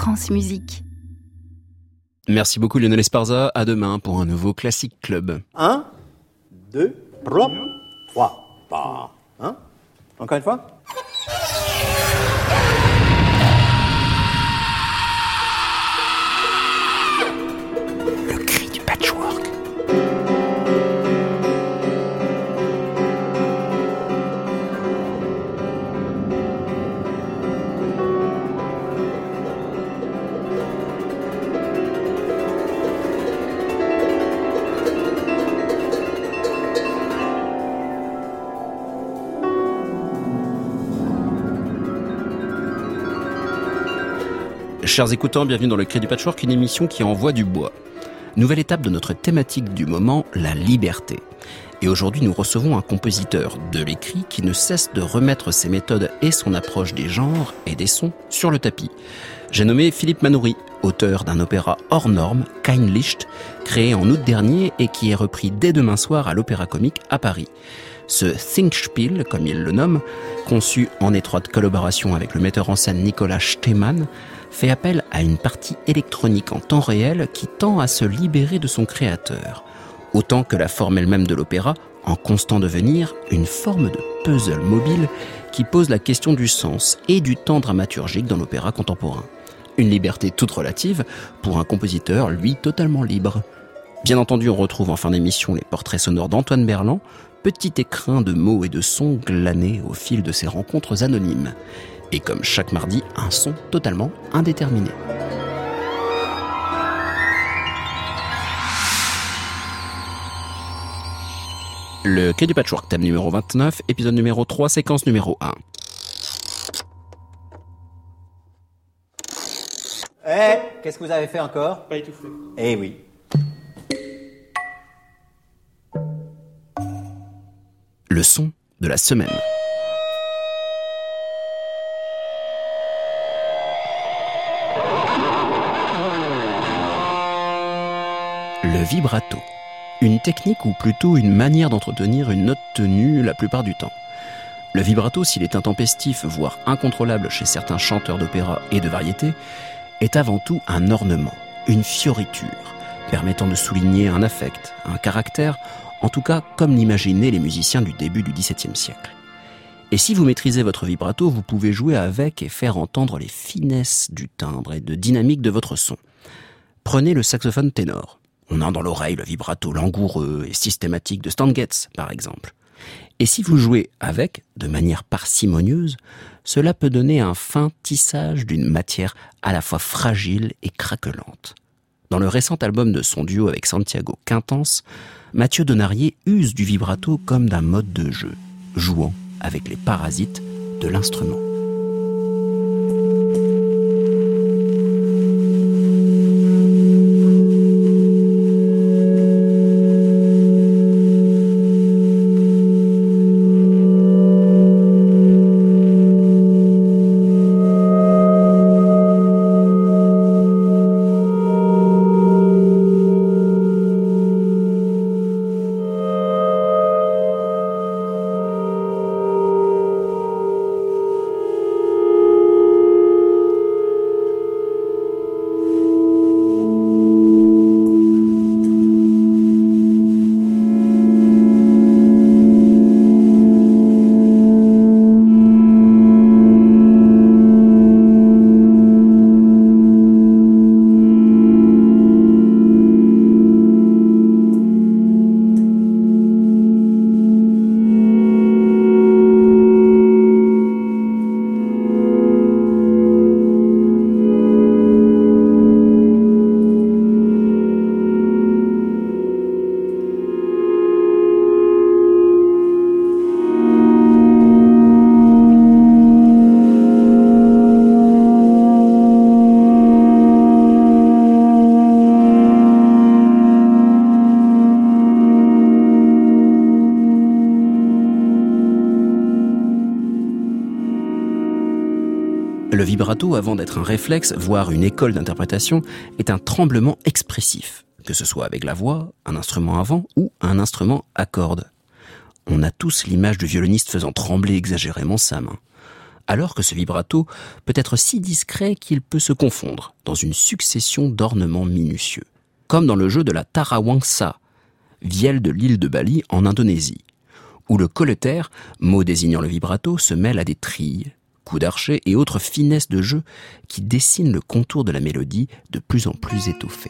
France Musique. Merci beaucoup Lionel Esparza, à demain pour un nouveau Classic Club. 1, 2, 3, 3. Hein? Encore une fois? Le cri du patchwork. Chers écoutants, bienvenue dans le Cri du Patchwork, une émission qui envoie du bois. Nouvelle étape de notre thématique du moment, la liberté. Et aujourd'hui, nous recevons un compositeur de l'écrit qui ne cesse de remettre ses méthodes et son approche des genres et des sons sur le tapis. J'ai nommé Philippe Manoury, auteur d'un opéra hors norme, Kein Licht, créé en août dernier et qui est repris dès demain soir à l'Opéra Comique à Paris. Ce Singspiel, comme il le nomme, conçu en étroite collaboration avec le metteur en scène Nicolas Stemann, fait appel à une partie électronique en temps réel qui tend à se libérer de son créateur. Autant que la forme elle-même de l'opéra, en constant devenir, une forme de puzzle mobile qui pose la question du sens et du temps dramaturgique dans l'opéra contemporain. Une liberté toute relative pour un compositeur, lui, totalement libre. Bien entendu, on retrouve en fin d'émission les portraits sonores d'Antoine Berland, petit écrin de mots et de sons glanés au fil de ses rencontres anonymes. Et comme chaque mardi, un son totalement indéterminé. Le Quai du Patchwork, thème numéro 29, épisode numéro 3, séquence numéro 1. Qu'est-ce que vous avez fait encore? Pas étouffé. Eh oui. Le son de la semaine. Le vibrato. Une technique ou plutôt une manière d'entretenir une note tenue la plupart du temps. Le vibrato, s'il est intempestif, voire incontrôlable chez certains chanteurs d'opéra et de variété, est avant tout un ornement, une fioriture, permettant de souligner un affect, un caractère, en tout cas comme l'imaginaient les musiciens du début du XVIIe siècle. Et si vous maîtrisez votre vibrato, vous pouvez jouer avec et faire entendre les finesses du timbre et de dynamique de votre son. Prenez le saxophone ténor. On a dans l'oreille le vibrato langoureux et systématique de Stan Getz, par exemple. Et si vous jouez avec, de manière parcimonieuse, cela peut donner un fin tissage d'une matière à la fois fragile et craquelante. Dans le récent album de son duo avec Santiago Quintense, Mathieu Donarié use du vibrato comme d'un mode de jeu, jouant avec les parasites de l'instrument. Le vibrato, avant d'être un réflexe, voire une école d'interprétation, est un tremblement expressif, que ce soit avec la voix, un instrument à vent ou un instrument à cordes. On a tous l'image du violoniste faisant trembler exagérément sa main. alors que ce vibrato peut être si discret qu'il peut se confondre dans une succession d'ornements minutieux, comme dans le jeu de la tarawangsa, vielle de l'île de Bali en Indonésie, où le coletaire, mot désignant le vibrato, se mêle à des trilles, coups d'archet et autres finesses de jeu qui dessinent le contour de la mélodie de plus en plus étoffé.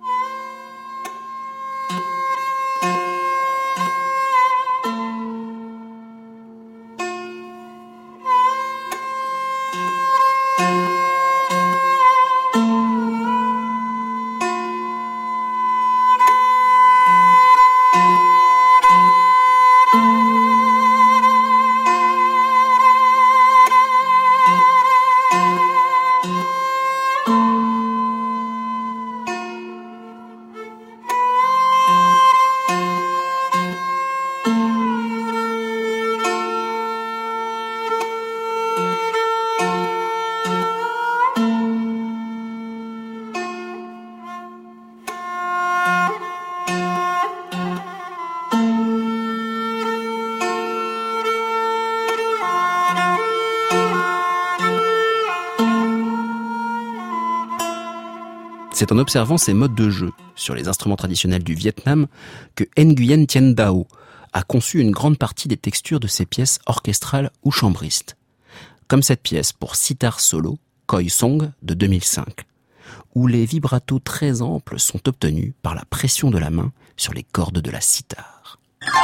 C'est en observant ces modes de jeu sur les instruments traditionnels du Vietnam que Nguyen Thien Dao a conçu une grande partie des textures de ses pièces orchestrales ou chambristes, comme cette pièce pour sitar solo, Khoi Song de 2005, où les vibratos très amples sont obtenus par la pression de la main sur les cordes de la sitar.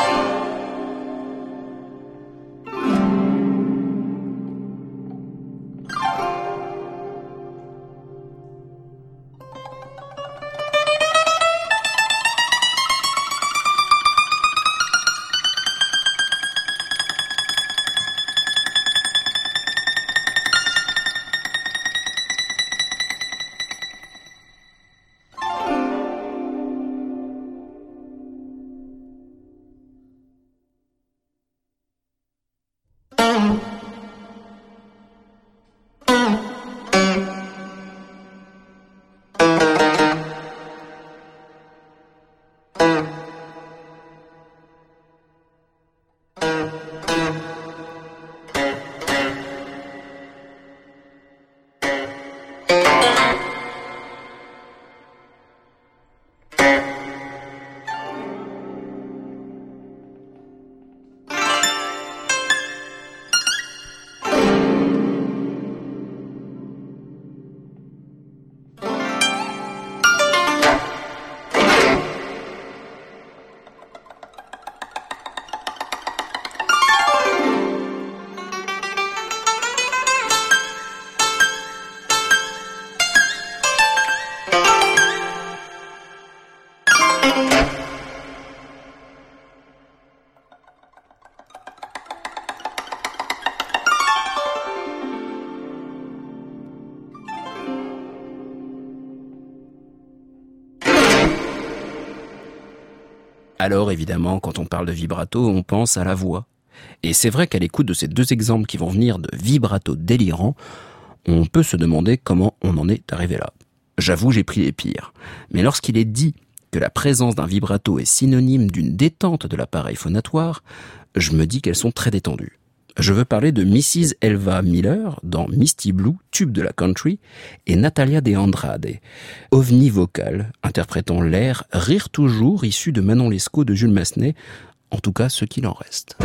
Alors évidemment, quand on parle de vibrato, on pense à la voix. Et c'est vrai qu'à l'écoute de ces deux exemples qui vont venir de vibrato délirant, on peut se demander comment on en est arrivé là. J'avoue, j'ai pris les pires. Mais lorsqu'il est dit que la présence d'un vibrato est synonyme d'une détente de l'appareil phonatoire, je me dis qu'elles sont très détendues. Je veux parler de Mrs. Elva Miller dans Misty Blue, tube de la country, et Natalia de Andrade, ovni vocal, interprétant l'air « Rire toujours » issu de Manon Lescaut de Jules Massenet, en tout cas ce qu'il en reste.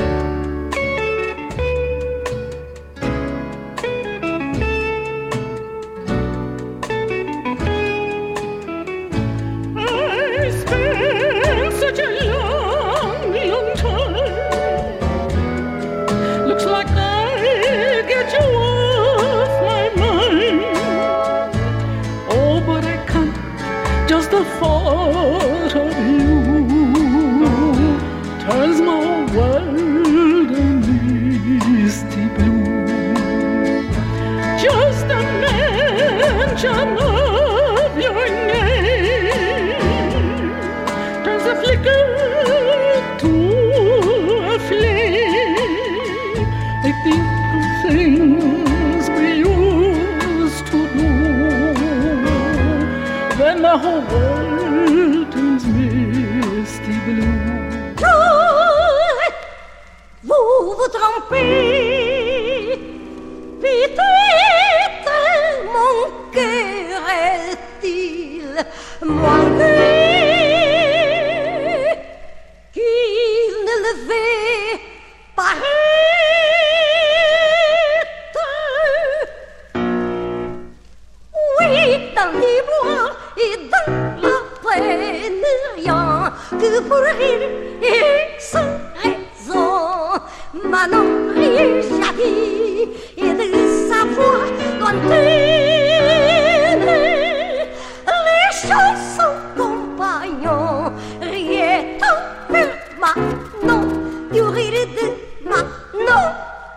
pour rire et sans raison. Manon riait jadis et de sa voix lointaine, les chansons compagnons riaient un peu. Manon, du rire de Manon.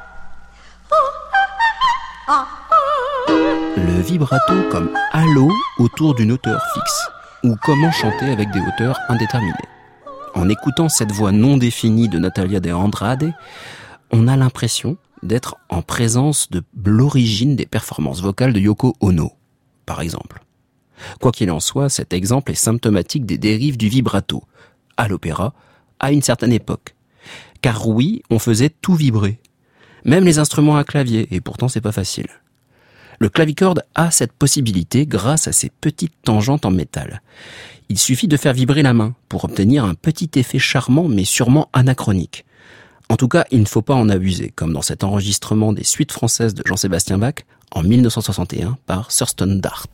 Le vibrato comme halo autour d'une hauteur fixe, ou comment chanter avec des hauteurs indéterminées. En écoutant cette voix non définie de Natalia de Andrade, on a l'impression d'être en présence de l'origine des performances vocales de Yoko Ono, par exemple. Quoi qu'il en soit, cet exemple est symptomatique des dérives du vibrato, à l'opéra, à une certaine époque. Car oui, on faisait tout vibrer. Même les instruments à clavier, et pourtant c'est pas facile. Le clavicorde a cette possibilité grâce à ses petites tangentes en métal. Il suffit de faire vibrer la main pour obtenir un petit effet charmant mais sûrement anachronique. En tout cas, il ne faut pas en abuser, comme dans cet enregistrement des suites françaises de Jean-Sébastien Bach en 1961 par Thurston Dart.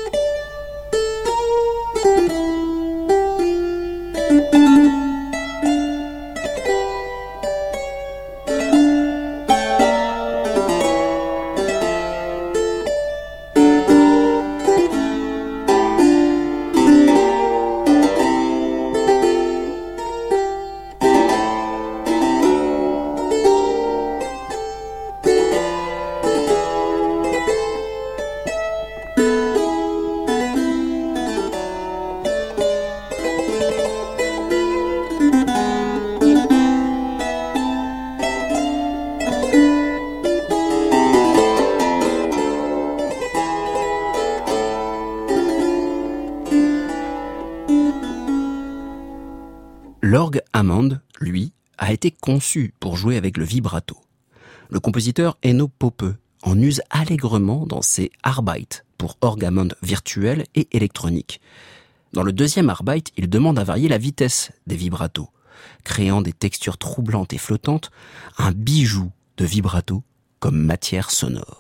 L'orgue Hammond, lui, a été conçu pour jouer avec le vibrato. Le compositeur Enno Pope en use allègrement dans ses Arbeit pour orgue Hammond virtuel et électronique. Dans le deuxième Arbeit, il demande à varier la vitesse des vibratos, créant des textures troublantes et flottantes, un bijou de vibrato comme matière sonore.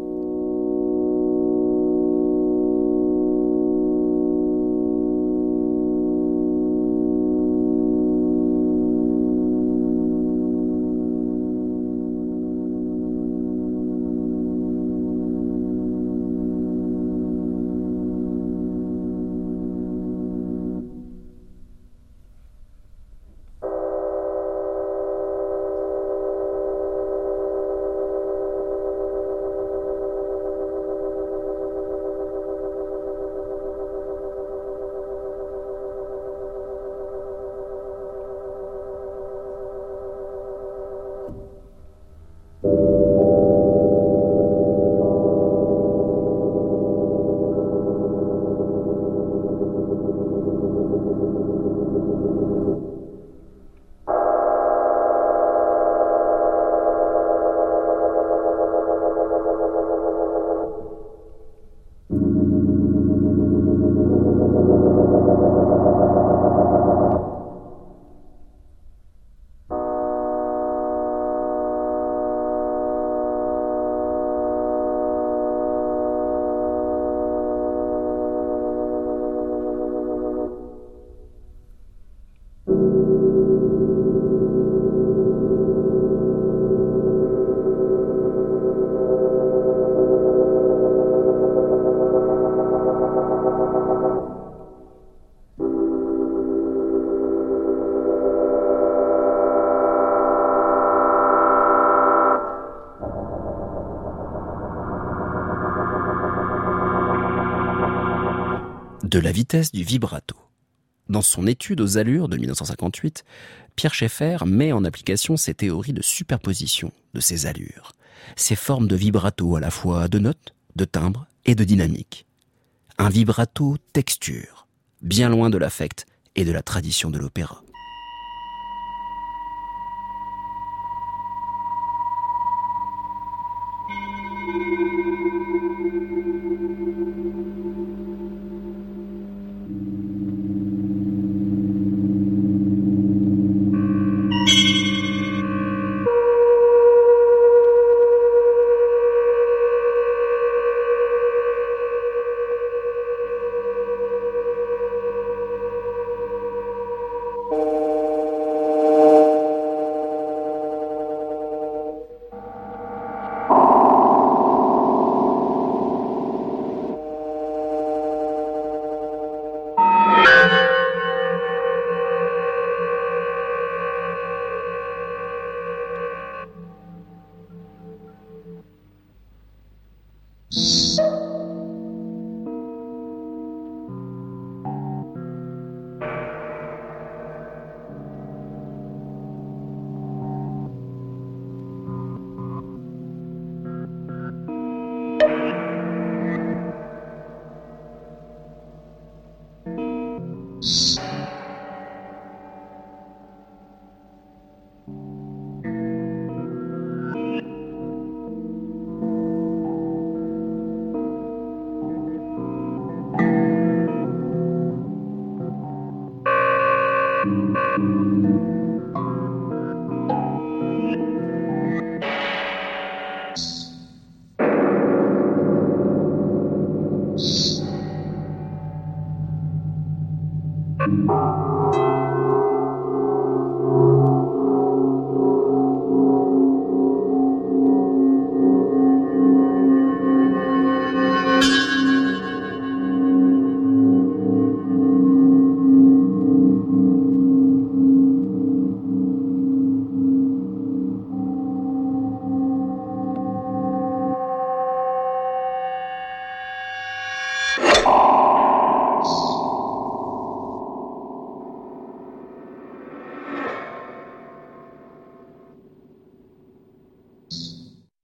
De la vitesse du vibrato. Dans son étude aux allures de 1958, Pierre Schaeffer met en application ses théories de superposition de ces allures, ces formes de vibrato à la fois de notes, de timbres et de dynamique. Un vibrato texture, bien loin de l'affect et de la tradition de l'opéra.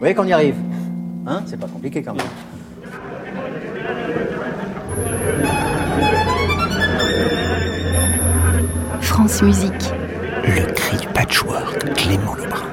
voyez qu'on y arrive. Hein? C'est pas compliqué quand même. France Musique. Le cri du patchwork, Clément Lebrun.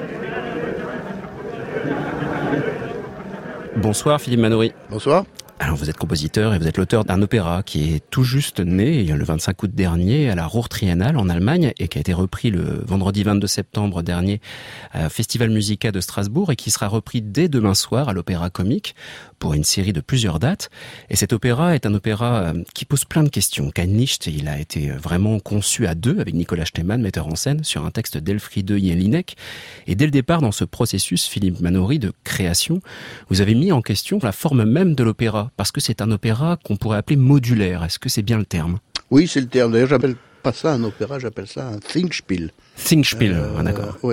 Bonsoir Philippe Manoury. Bonsoir. Alors vous êtes compositeur et vous êtes l'auteur d'un opéra qui est tout juste né le 25 août dernier à la Ruhr Triennale en Allemagne et qui a été repris le vendredi 22 septembre dernier au Festival Musica de Strasbourg et qui sera repris dès demain soir à l'Opéra Comique pour une série de plusieurs dates. Et cet opéra est un opéra qui pose plein de questions. Kein Licht, il a été vraiment conçu à deux avec Nicolas Stemann, metteur en scène, sur un texte d'Elfriede Jelinek. Et dès le départ, dans ce processus, Philippe Manoury, de création, vous avez mis en question la forme même de l'opéra, parce que c'est un opéra qu'on pourrait appeler modulaire. Est-ce que c'est bien le terme ? Oui, c'est le terme. D'ailleurs, j'appelle pas ça un opéra, j'appelle ça un Singspiel. Singspiel, d'accord. Oui,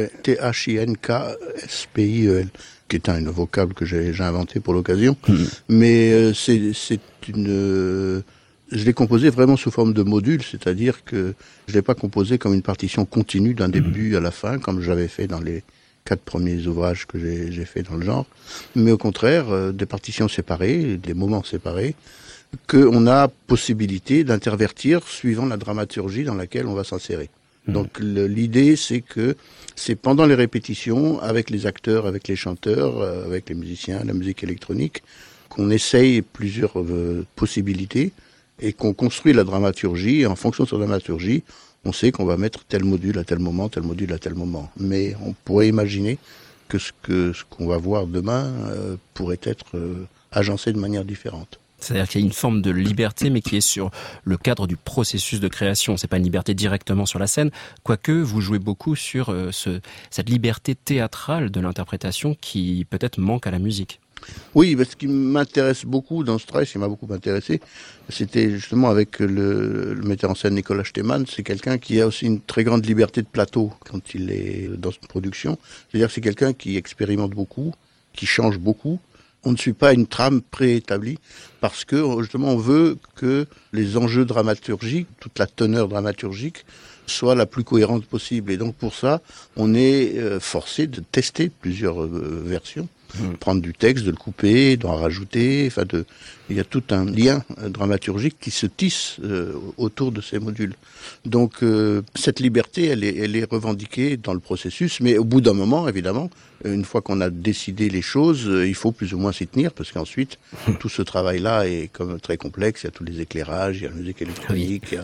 Thinkspil, qui est un vocable que j'ai inventé pour l'occasion. Mais c'est une... Je l'ai composé vraiment sous forme de module, c'est-à-dire que je l'ai pas composé comme une partition continue d'un début à la fin, comme j'avais fait dans les 4 premiers ouvrages que j'ai fait dans le genre, mais au contraire, des partitions séparées, des moments séparés, qu'on a possibilité d'intervertir suivant la dramaturgie dans laquelle on va s'insérer. Donc l'idée, c'est que c'est pendant les répétitions, avec les acteurs, avec les chanteurs, avec les musiciens, la musique électronique, qu'on essaye plusieurs possibilités et qu'on construit la dramaturgie, et en fonction de cette dramaturgie, on sait qu'on va mettre tel module à tel moment, tel module à tel moment. Mais on pourrait imaginer que ce qu'on va voir demain pourrait être agencé de manière différente. C'est-à-dire qu'il y a une forme de liberté, mais qui est sur le cadre du processus de création. C'est pas une liberté directement sur la scène, quoique vous jouez beaucoup sur cette liberté théâtrale de l'interprétation qui peut-être manque à la musique. Oui, ce qui m'intéresse beaucoup dans ce travail, ce qui m'a beaucoup intéressé, c'était justement avec le metteur en scène Nicolas Stemann. C'est quelqu'un qui a aussi une très grande liberté de plateau quand il est dans une production. C'est-à-dire que c'est quelqu'un qui expérimente beaucoup, qui change beaucoup. On ne suit pas une trame préétablie parce que justement on veut que les enjeux dramaturgiques, toute la teneur dramaturgique soit la plus cohérente possible. Et donc pour ça, on est forcé de tester plusieurs versions. Prendre du texte, de le couper, d'en rajouter, il y a tout un lien dramaturgique qui se tisse autour de ces modules. Donc cette liberté, elle est revendiquée dans le processus, mais au bout d'un moment, évidemment, une fois qu'on a décidé les choses, il faut plus ou moins s'y tenir, parce qu'ensuite, tout ce travail-là est comme très complexe, il y a tous les éclairages, il y a la musique électronique,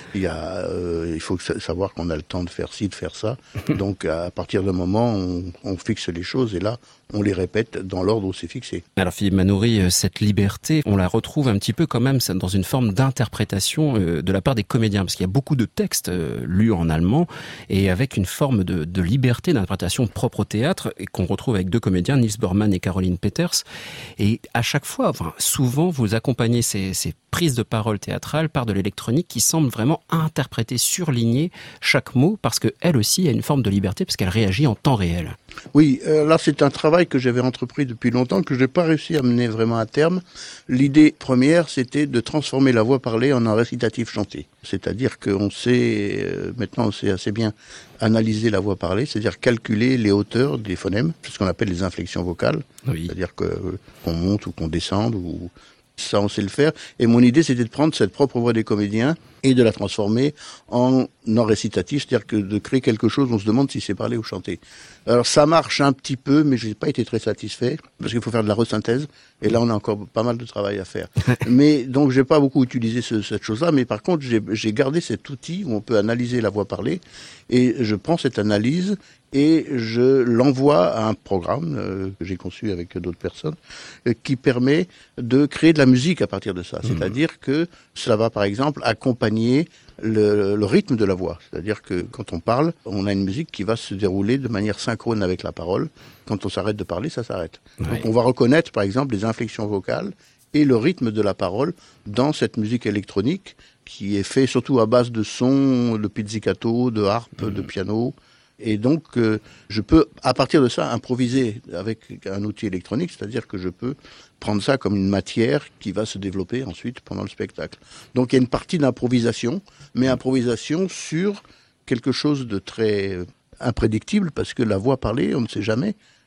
il faut savoir qu'on a le temps de faire ci, de faire ça. Donc à partir d'un moment, on fixe les choses, et là, on les répète dans l'ordre où c'est fixé. Alors Philippe Manoury, cette liberté, on la retrouve un petit peu quand même dans une forme d'interprétation de la part des comédiens, parce qu'il y a beaucoup de textes lus en allemand, et avec une forme de liberté d'interprétation propre au théâtre, et qu'on retrouve avec 2 comédiens, Niels Bormann et Caroline Peters. Et à chaque fois, souvent, vous accompagnez ces prises de parole théâtrales par de l'électronique qui semble vraiment interpréter, surligner chaque mot, parce qu'elle aussi a une forme de liberté, parce qu'elle réagit en temps réel. Oui, là c'est un travail que j'avais entrepris depuis longtemps, que je n'ai pas réussi à mener vraiment à terme. L'idée première, c'était de transformer la voix parlée en un récitatif chanté. C'est-à-dire qu'on sait, maintenant on sait assez bien analyser la voix parlée, c'est-à-dire calculer les hauteurs des phonèmes, ce qu'on appelle les inflexions vocales. Oui. C'est-à-dire qu'on monte ou qu'on descende, ou ça on sait le faire. Et mon idée, c'était de prendre cette propre voix des comédiens et de la transformer en récitatif, c'est-à-dire que de créer quelque chose, on se demande si c'est parlé ou chanté. Alors ça marche un petit peu, mais je n'ai pas été très satisfait, parce qu'il faut faire de la resynthèse, et là on a encore pas mal de travail à faire. Mais donc j'ai pas beaucoup utilisé cette chose-là, mais par contre j'ai gardé cet outil où on peut analyser la voix parlée, et je prends cette analyse et je l'envoie à un programme que j'ai conçu avec d'autres personnes, qui permet de créer de la musique à partir de ça. C'est-à-dire que cela va par exemple accompagner le rythme de la voix. C'est-à-dire que quand on parle, on a une musique qui va se dérouler de manière synchrone avec la parole. Quand on s'arrête de parler, ça s'arrête. Ouais. Donc on va reconnaître par exemple les inflexions vocales et le rythme de la parole dans cette musique électronique qui est fait surtout à base de sons, de pizzicato, de harpe, de piano. Et donc, je peux, à partir de ça, improviser avec un outil électronique, c'est-à-dire que je peux prendre ça comme une matière qui va se développer ensuite pendant le spectacle. Donc, il y a une partie d'improvisation, mais improvisation sur quelque chose de très imprédictible, parce que la voix parlée, on ne sait jamais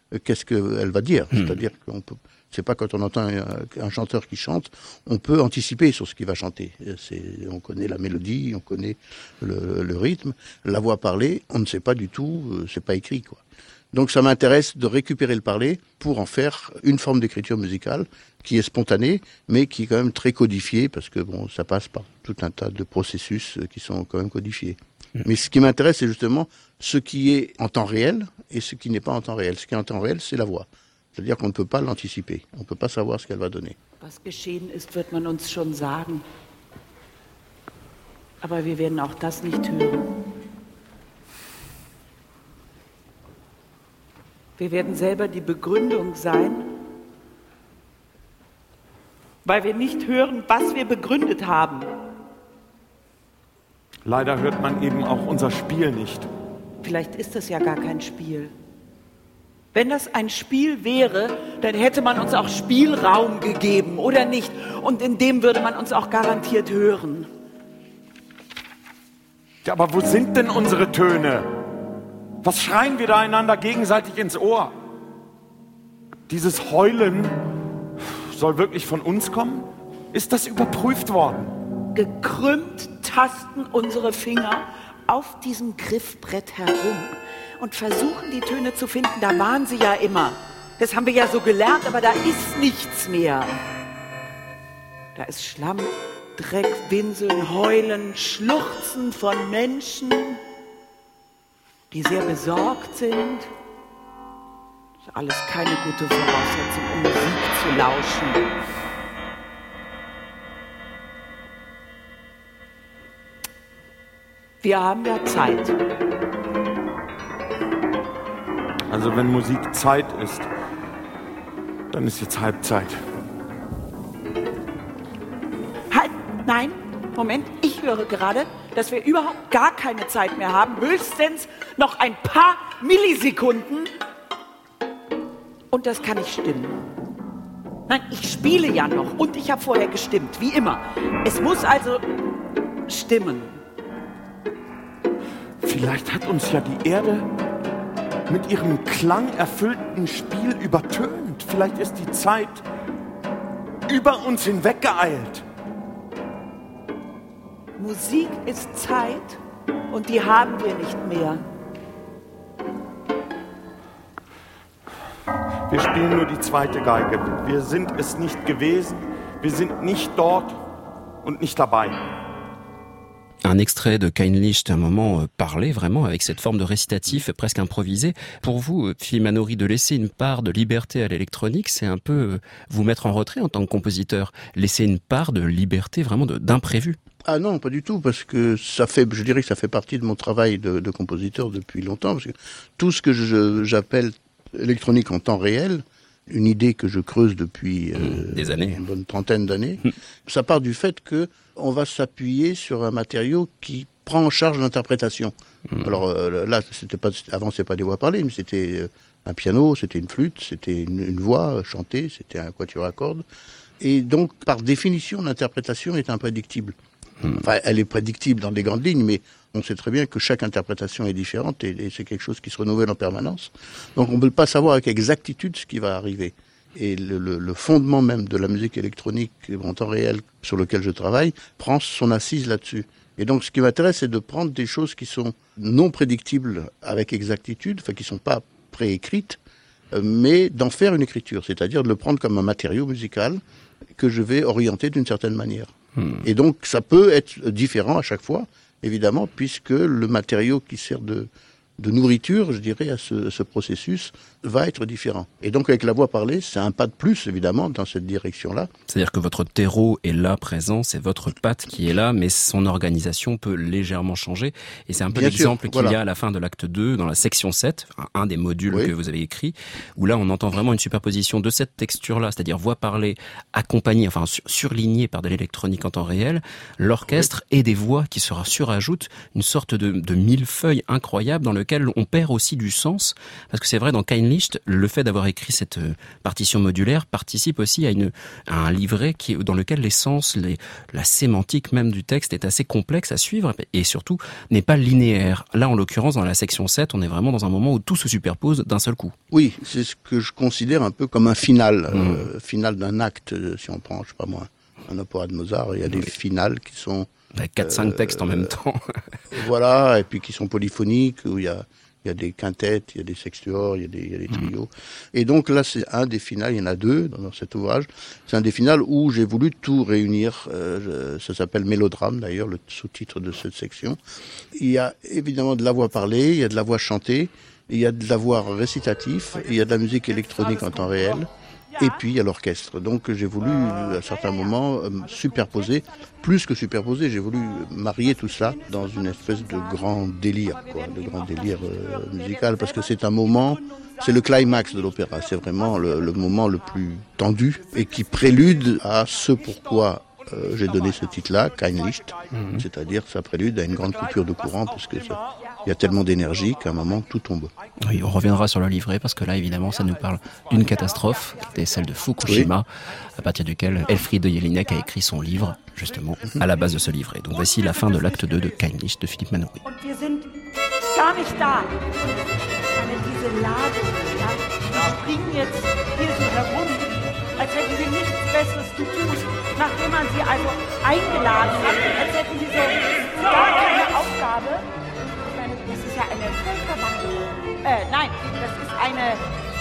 qu'est-ce qu'elle va dire. C'est-à-dire qu'on peut, c'est pas quand on entend un chanteur qui chante, on peut anticiper sur ce qu'il va chanter. On connaît la mélodie, on connaît le rythme. La voix parlée, on ne sait pas du tout, c'est pas écrit, quoi. Donc ça m'intéresse de récupérer le parler pour en faire une forme d'écriture musicale qui est spontanée, mais qui est quand même très codifiée, parce que bon, ça passe par tout un tas de processus qui sont quand même codifiés. Mais ce qui m'intéresse, c'est justement ce qui est en temps réel et ce qui n'est pas en temps réel. Ce qui est en temps réel, c'est la voix. C'est-à-dire qu'on ne peut pas l'anticiper. On ne peut pas savoir ce qu'elle va donner. Was geschehen ist, wird man uns schon sagen. Aber wir werden auch das nicht hören. Wir werden selber die Begründung sein, weil wir nicht hören, was wir begründet haben. Leider hört man eben auch unser Spiel nicht. Vielleicht ist das ja gar kein Spiel. Wenn das ein Spiel wäre, dann hätte man uns auch Spielraum gegeben, oder nicht? Und in dem würde man uns auch garantiert hören. Ja, aber wo sind denn unsere Töne? Was schreien wir da einander gegenseitig ins Ohr? Dieses Heulen soll wirklich von uns kommen? Ist das überprüft worden? Gekrümmt tasten unsere Finger auf diesem Griffbrett herum und versuchen, die Töne zu finden. Da waren sie ja immer. Das haben wir ja so gelernt, aber da ist nichts mehr. Da ist Schlamm, Dreck, Winseln, Heulen, Schluchzen von Menschen, die sehr besorgt sind. Das ist alles keine gute Voraussetzung, um Musik zu lauschen. Wir haben ja Zeit. Also wenn Musik Zeit ist, dann ist jetzt Halbzeit. Halt, nein, Moment, ich höre gerade, dass wir überhaupt gar keine Zeit mehr haben, höchstens noch ein paar Millisekunden. Und das kann nicht stimmen. Nein, ich spiele ja noch und ich habe vorher gestimmt, wie immer. Es muss also stimmen. Vielleicht hat uns ja die Erde mit ihrem klangerfüllten Spiel übertönt. Vielleicht ist die Zeit über uns hinweggeeilt. Musik ist Zeit und die haben wir nicht mehr. Wir spielen nur die zweite Geige. Wir sind es nicht gewesen. Wir sind nicht dort und nicht dabei. Un extrait de Kein-Licht, un moment parlé vraiment avec cette forme de récitatif presque improvisé. Pour vous, Philippe Manoury, de laisser une part de liberté à l'électronique, c'est un peu vous mettre en retrait en tant que compositeur, laisser une part de liberté vraiment d'imprévu. Ah non, pas du tout, parce que je dirais que ça fait partie de mon travail de compositeur depuis longtemps, parce que tout ce que j'appelle électronique en temps réel, une idée que je creuse depuis des années, une bonne trentaine d'années, ça part du fait que on va s'appuyer sur un matériau qui prend en charge l'interprétation. Alors là, avant c'est pas des voix parlées, mais c'était un piano, c'était une flûte, c'était une voix chantée, c'était un quatuor à cordes. Et donc, par définition, l'interprétation est imprédictible. Enfin, elle est prédictible dans les grandes lignes, mais on sait très bien que chaque interprétation est différente et c'est quelque chose qui se renouvelle en permanence. Donc on ne peut pas savoir avec exactitude ce qui va arriver. Et le fondement même de la musique électronique en temps réel sur lequel je travaille prend son assise là-dessus. Et donc ce qui m'intéresse, c'est de prendre des choses qui sont non prédictibles avec exactitude, enfin qui ne sont pas préécrites, mais d'en faire une écriture, c'est-à-dire de le prendre comme un matériau musical que je vais orienter d'une certaine manière. Et donc ça peut être différent à chaque fois, évidemment, puisque le matériau qui sert de nourriture, je dirais, à ce processus, va être différent. Et donc, avec la voix parlée, c'est un pas de plus, évidemment, dans cette direction-là. C'est-à-dire que votre terreau est là, présent, c'est votre patte qui est là, mais son organisation peut légèrement changer. Et c'est un peu l'exemple qu'il y a à la fin de l'acte 2, dans la section 7, un des modules que vous avez écrit, où là, on entend vraiment une superposition de cette texture-là, c'est-à-dire voix parlée, accompagnée, enfin, surlignée par de l'électronique en temps réel, l'orchestre et des voix qui se surajoutent, une sorte de millefeuille incroyable dans lequel lequel on perd aussi du sens, parce que c'est vrai, dans Kein Licht, le fait d'avoir écrit cette partition modulaire participe aussi à un livret dans lequel l'essence, la sémantique même du texte est assez complexe à suivre et surtout n'est pas linéaire. Là, en l'occurrence, dans la section 7, on est vraiment dans un moment où tout se superpose d'un seul coup. Oui, c'est ce que je considère un peu comme un final, final d'un acte. Si on prend, je sais pas moi, un opéra de Mozart, il y a des finales qui sont... Avec 4-5 textes en même temps. Voilà, et puis qui sont polyphoniques, où il y a des quintettes, il y a des sextuors, il y a des trios. Et donc là, c'est un des finales, il y en a 2 dans cet ouvrage. C'est un des finales où j'ai voulu tout réunir. Ça s'appelle Mélodrame, d'ailleurs, le sous-titre de cette section. Il y a évidemment de la voix parlée, il y a de la voix chantée, il y a de la voix récitative, il y a de la musique électronique en temps réel. Et puis il y a l'orchestre. Donc j'ai voulu à certains moments superposer, plus que superposer, j'ai voulu marier tout ça dans une espèce de grand délire, musical, parce que c'est un moment, c'est le climax de l'opéra, c'est vraiment le moment le plus tendu et qui prélude à ce pourquoi j'ai donné ce titre-là, Kein Licht, c'est-à-dire ça prélude à une grande coupure de courant, parce que il y a tellement d'énergie qu'à un moment tout tombe. Oui, on reviendra sur le livret parce que là, évidemment, ça nous parle d'une catastrophe qui était celle de Fukushima, à partir duquel Elfriede Jelinek a écrit son livre, justement, à la base de ce livret. Donc voici la fin de l'acte 2 de Kein Licht de Philippe Manoury. Und wir sind gar nicht da. Diese Ladung, die springen jetzt hier so herum, als hätten sie nichts Besseres zu tun, nachdem man sie also eingeladen hat, als hätten sie so gar keine Aufgabe. Das ist ja eine Völkerwanderung. Nein, das ist eine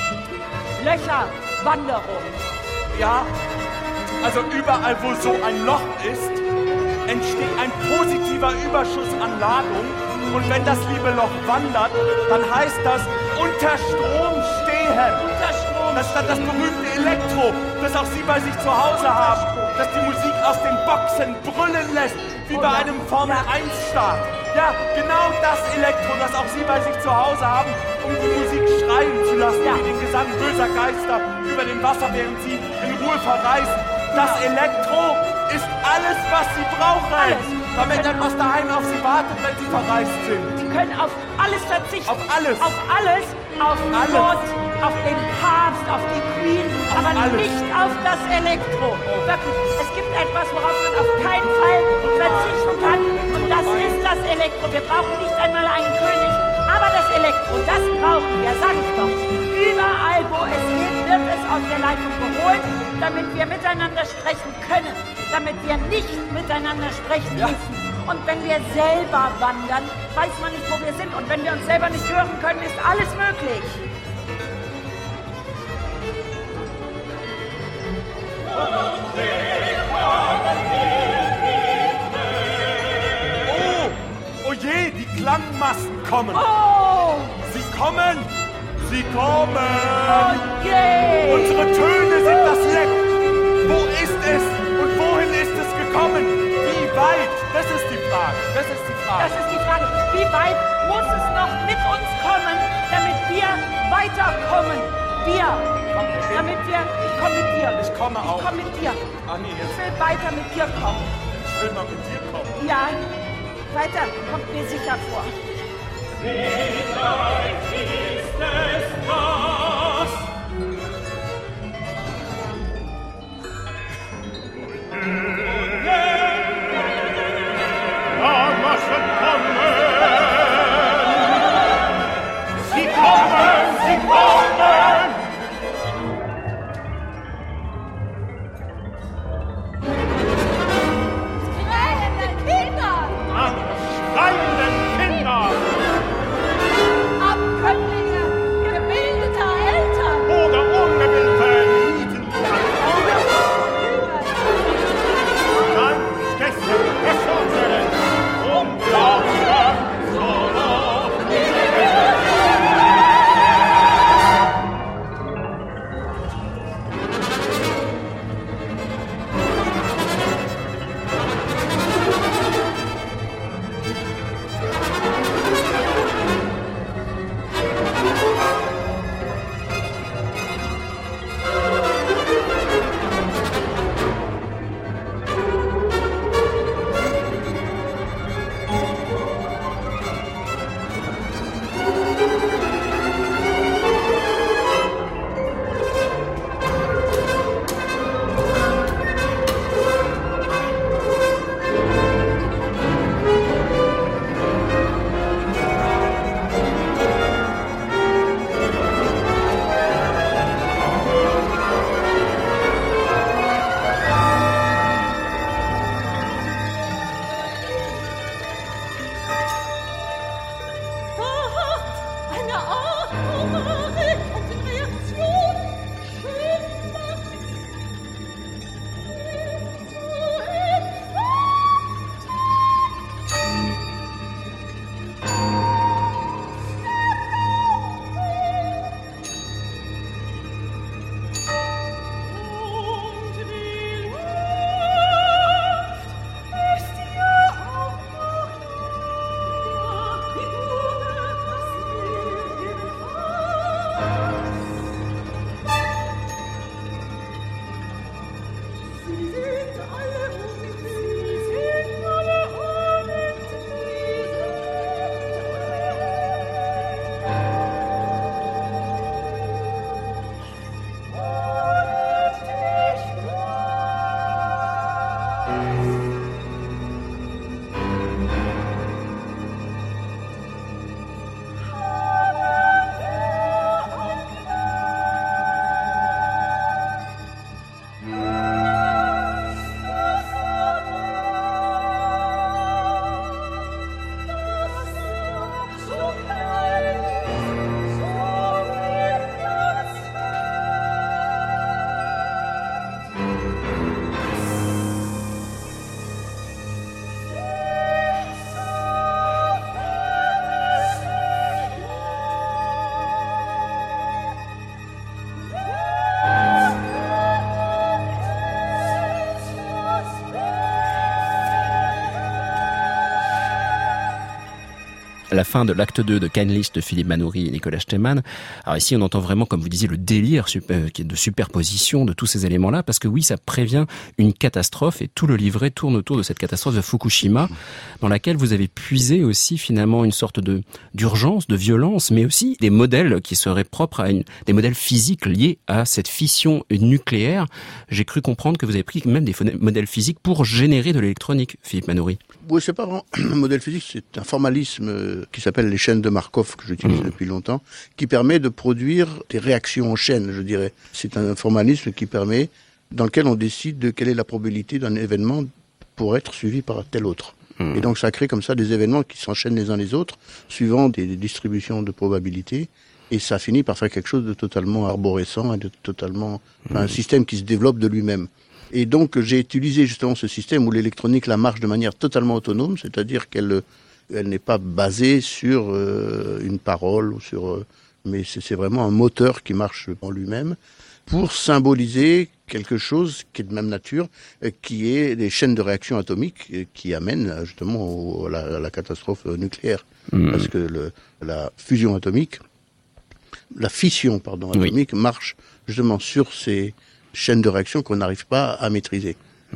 Löcherwanderung. Ja, also überall, wo so ein Loch ist, entsteht ein positiver Überschuss an Ladung. Und wenn das liebe Loch wandert, dann heißt das unter Strom stehen. Unter Strom. Das ist dann das berühmte Elektro, das auch Sie bei sich zu Hause haben, das die Musik aus den Boxen brüllen lässt, wie bei einem Formel-1-Start. Ja, genau das Elektro, das auch Sie bei sich zu Hause haben, um die Musik schreien zu lassen, wie den Gesang böser Geister über dem Wasser, während Sie in Ruhe verreisen. Das Elektro ist alles, was Sie brauchen, damit etwas daheim auf Sie wartet, wenn Sie verreist sind. Sie können auf alles verzichten. Auf alles. Auf alles. Auf Gott, auf den Papst, auf die Queen, aber alles. Nicht auf das Elektro. Wirklich, es gibt etwas, worauf man auf keinen Fall verzichten kann, und das ist das Elektro. Wir brauchen nicht einmal einen König, aber das Elektro, das brauchen wir, sag ich doch. Überall, wo es geht, wird es aus der Leitung geholt, damit wir miteinander sprechen können, damit wir nicht miteinander sprechen müssen. Und wenn wir selber wandern, weiß man nicht, wo wir sind. Und wenn wir uns selber nicht hören können, ist alles möglich. Oh je, die Klangmassen kommen. Oh! Sie kommen. Sie kommen. Oh je! Unsere Töne sind das Leck. Wo ist es und wohin ist es gekommen? Wie weit? Das ist die Frage. Das ist die Frage. Wie weit muss es noch mit uns kommen, damit wir weiterkommen? Ich komme mit dir. Ich komme auch. Ich komme mit dir. Ach nee, Ich will weiter mit dir kommen. Ich will mal mit dir kommen. Ja, weiter kommt mir sicher vor. La fin de l'acte 2 de Keinlicht de Philippe Manoury et Nicolas Stemmann. Alors ici, on entend vraiment, comme vous disiez, le délire de superposition de tous ces éléments-là, parce que oui, ça prévient une catastrophe, et tout le livret tourne autour de cette catastrophe de Fukushima, dans laquelle vous avez puisé aussi finalement une sorte d'urgence, de violence, mais aussi des modèles qui seraient propres à des modèles physiques liés à cette fission nucléaire. J'ai cru comprendre que vous avez pris même des modèles physiques pour générer de l'électronique, Philippe Manoury. Oui, c'est pas vraiment un modèle physique, c'est un formalisme qui s'appelle les chaînes de Markov, que j'utilise depuis longtemps, qui permet de produire des réactions en chaîne, je dirais. C'est un formalisme dans lequel on décide de quelle est la probabilité d'un événement pour être suivi par tel autre. Et donc ça crée comme ça des événements qui s'enchaînent les uns les autres, suivant des distributions de probabilités, et ça finit par faire quelque chose de totalement arborescent et de totalement un système qui se développe de lui-même. Et donc j'ai utilisé justement ce système où l'électronique la marche de manière totalement autonome, c'est-à-dire qu'elle n'est pas basée sur une parole ou mais c'est vraiment un moteur qui marche en lui-même pour symboliser quelque chose qui est de même nature, qui est des chaînes de réaction atomiques qui amènent justement à la catastrophe nucléaire. Parce que la fission atomique marche justement sur ces chaînes de réaction qu'on n'arrive pas à maîtriser.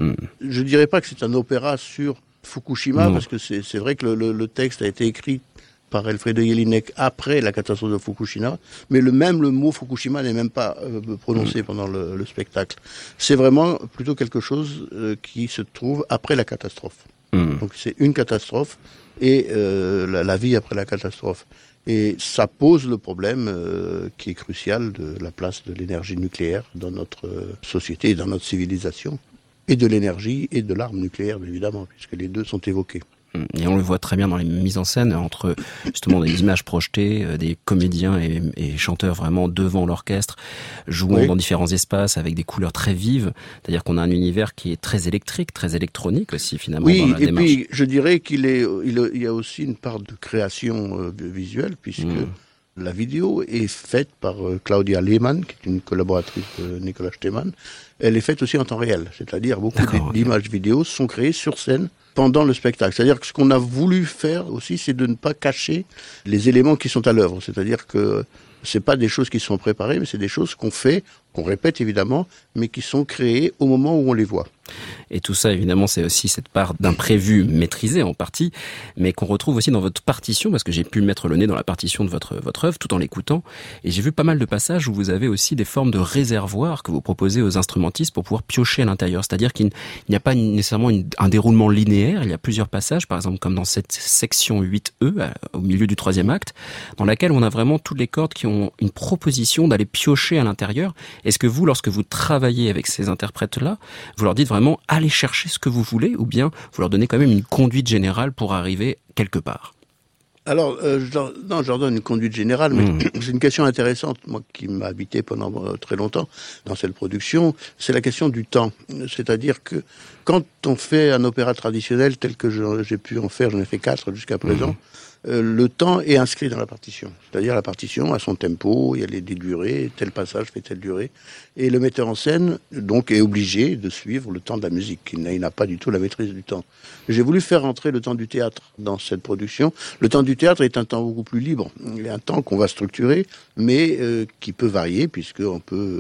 Je dirais pas que c'est un opéra sur Fukushima, parce que c'est vrai que le texte a été écrit par Alfredo Jelinek après la catastrophe de Fukushima, mais le mot Fukushima n'est même pas prononcé pendant le spectacle. C'est vraiment plutôt quelque chose qui se trouve après la catastrophe. Donc c'est une catastrophe et la vie après la catastrophe. Et ça pose le problème qui est crucial de la place de l'énergie nucléaire dans notre société et dans notre civilisation. Et de l'énergie et de l'arme nucléaire, évidemment, puisque les deux sont évoqués. Et on le voit très bien dans les mises en scène, entre justement des images projetées, des comédiens et chanteurs vraiment devant l'orchestre, jouant dans différents espaces avec des couleurs très vives. C'est-à-dire qu'on a un univers qui est très électrique, très électronique aussi finalement dans la démarche. Oui, et puis je dirais qu'il y a aussi une part de création visuelle, puisque la vidéo est faite par Claudia Lehmann, qui est une collaboratrice de Nicolas Stemmann. Elle est faite aussi en temps réel, c'est-à-dire beaucoup d'images vidéo sont créées sur scène pendant le spectacle. C'est-à-dire que ce qu'on a voulu faire aussi, c'est de ne pas cacher les éléments qui sont à l'œuvre. C'est-à-dire que c'est pas des choses qui sont préparées, mais c'est des choses qu'on fait, qu'on répète évidemment, mais qui sont créées au moment où on les voit. Et tout ça, évidemment, c'est aussi cette part d'imprévu maîtrisée en partie, mais qu'on retrouve aussi dans votre partition, parce que j'ai pu mettre le nez dans la partition de votre œuvre tout en l'écoutant, et j'ai vu pas mal de passages où vous avez aussi des formes de réservoirs que vous proposez aux instrumentistes pour pouvoir piocher à l'intérieur. C'est-à-dire qu'il n'y a pas nécessairement un déroulement linéaire, il y a plusieurs passages, par exemple comme dans cette section 8E, au milieu du 3e acte, dans laquelle on a vraiment toutes les cordes qui ont une proposition d'aller piocher à l'intérieur. Est-ce que vous, lorsque vous travaillez avec ces interprètes-là, vous leur dites vraiment allez chercher ce que vous voulez, ou bien vous leur donnez quand même une conduite générale pour arriver quelque part? Alors, je leur donne une conduite générale, mais c'est une question intéressante, moi, qui m'a habité pendant très longtemps dans cette production, c'est la question du temps. C'est-à-dire que quand on fait un opéra traditionnel tel que j'ai pu en faire, j'en ai fait 4 jusqu'à présent, le temps est inscrit dans la partition. C'est-à-dire la partition a son tempo, il y a des durées, tel passage fait telle durée. Et le metteur en scène, donc, est obligé de suivre le temps de la musique. Il n'a pas du tout la maîtrise du temps. J'ai voulu faire entrer le temps du théâtre dans cette production. Le temps du théâtre est un temps beaucoup plus libre. Il y a un temps qu'on va structurer, mais qui peut varier, puisqu'on peut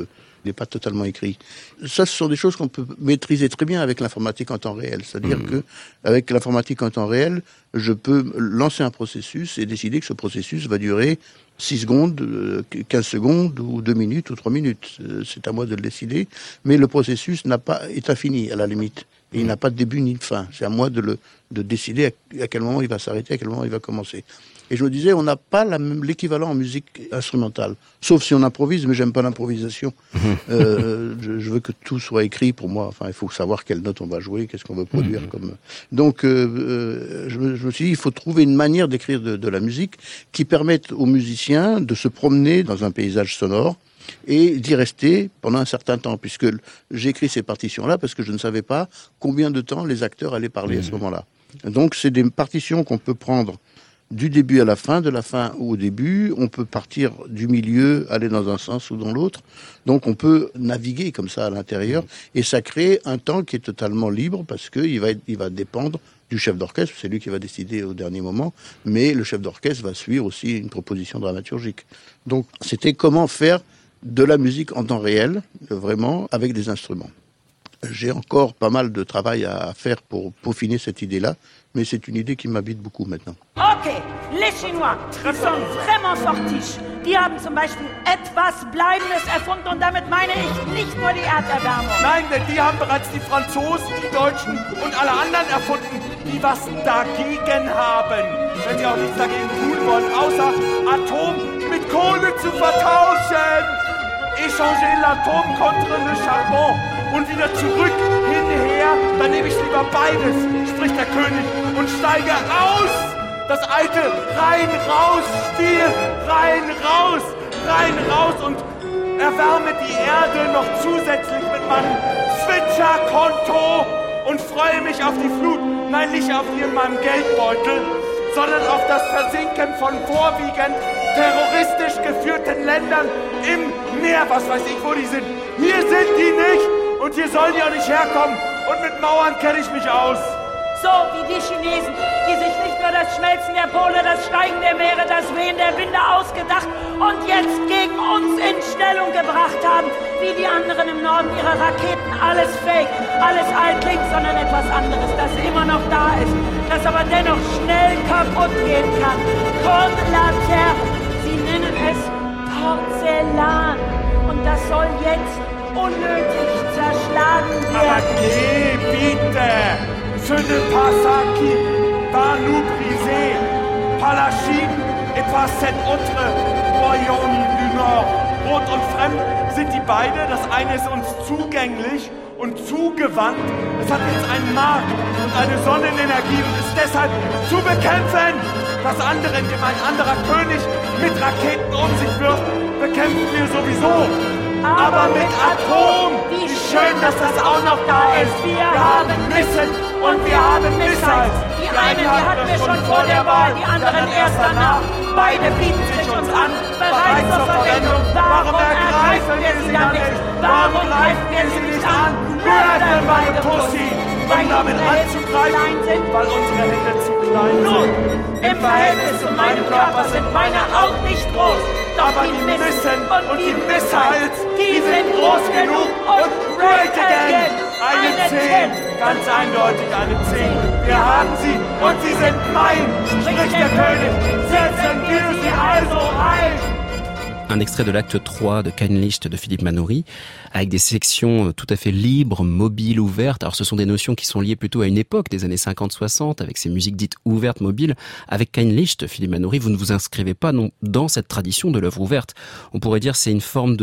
Il n'est pas totalement écrit. Ça, ce sont des choses qu'on peut maîtriser très bien avec l'informatique en temps réel. C'est-à-dire que avec l'informatique en temps réel, je peux lancer un processus et décider que ce processus va durer 6 secondes, 15 secondes, ou 2 minutes, ou 3 minutes. C'est à moi de le décider. Mais le processus est infini, à la limite. Et il n'a pas de début ni de fin. C'est à moi de décider à quel moment il va s'arrêter, à quel moment il va commencer. Et je me disais, on n'a pas l'équivalent en musique instrumentale. Sauf si on improvise, mais j'aime pas l'improvisation. Je veux que tout soit écrit pour moi. Enfin, il faut savoir quelle note on va jouer, qu'est-ce qu'on veut produire. Donc, je me suis dit, il faut trouver une manière d'écrire de la musique qui permette aux musiciens de se promener dans un paysage sonore et d'y rester pendant un certain temps, puisque j'ai écrit ces partitions-là parce que je ne savais pas combien de temps les acteurs allaient parler à ce moment-là. Donc, c'est des partitions qu'on peut prendre du début à la fin, de la fin au début. On peut partir du milieu, aller dans un sens ou dans l'autre. Donc on peut naviguer comme ça à l'intérieur. Et ça crée un temps qui est totalement libre parce qu'il va dépendre du chef d'orchestre. C'est lui qui va décider au dernier moment. Mais le chef d'orchestre va suivre aussi une proposition dramaturgique. Donc c'était comment faire de la musique en temps réel, vraiment, avec des instruments. J'ai encore pas mal de travail à faire pour peaufiner cette idée-là, mais c'est une idée qui m'habite beaucoup maintenant. Okay, les Chinois, die sont vraiment fortisch. Die haben zum Beispiel etwas Bleibendes erfunden und damit meine ich nicht nur die Erderwärmung. Nein, denn die haben bereits die Franzosen, die Deutschen und alle anderen erfunden, die was dagegen haben. Wenn sie auch nichts dagegen tun wollen, außer Atom mit Kohle zu vertauschen. Échanger l'atome contre le charbon und wieder zurück, hinher, dann nehme ich lieber beides, spricht der König, und steige aus. Das alte Rein-Raus-Spiel, rein raus und erwärme die Erde noch zusätzlich mit meinem Switcher-Konto und freue mich auf die Flut. Nein, nicht auf die in meinem Geldbeutel, sondern auf das Versinken von vorwiegend terroristisch geführten Ländern im Meer, was weiß ich, wo die sind. Hier sind die nicht und hier sollen die auch nicht herkommen. Und mit Mauern kenne ich mich aus. So wie die Chinesen, die sich nicht nur das Schmelzen der Pole, das Steigen der Meere, das Wehen der Winde ausgedacht und jetzt gegen uns in Stellung gebracht haben, wie die anderen im Norden ihre Raketen, alles Fake, alles altling, sondern etwas anderes, das immer noch da ist, das aber dennoch schnell kaputt gehen kann. Contre la terre, sie nennen es Porzellan und das soll jetzt unnötig zerschlagen werden. Aber geh bitte! Ce n'est pas ça qui va nous briser. Par la Chine et par cet autre Royaume du Nord. Rot und fremd sind die beide. Das eine ist uns zugänglich und zugewandt. Es hat jetzt einen Markt und eine Sonnenenergie und ist deshalb zu bekämpfen. Das andere, indem ein anderer König mit Raketen um sich wirft, bekämpfen wir sowieso. Aber mit Atom! Wie schön, dass das auch noch da ist. Wir haben Missen und wir haben Missiles. Die einen, die hatten wir schon vor der Wahl, die anderen erst danach. Beide bieten sich uns an, bereit zur Verwendung. Warum ergreifen wir sie dann nicht? Warum greifen wir sie nicht an? Grab meine Pussy! Um damit anzugreifen, weil unsere Hände zu klein sind. Nun, im Verhältnis zu meinem Körper sind meine auch nicht groß. Aber die Missen und die Missiles, die sind groß genug und great again. Eine 10, ganz eindeutig eine 10. Wir haben sie und sie sind mein, spricht der König. Setzen wir sie also ein. Un extrait de l'acte 3 de Keinlicht de Philippe Manoury, avec des sections tout à fait libres, mobiles, ouvertes. Alors ce sont des notions qui sont liées plutôt à une époque, des années 50-60, avec ces musiques dites ouvertes, mobiles. Avec Keinlicht, Philippe Manoury, vous ne vous inscrivez pas dans cette tradition de l'œuvre ouverte. On pourrait dire c'est une forme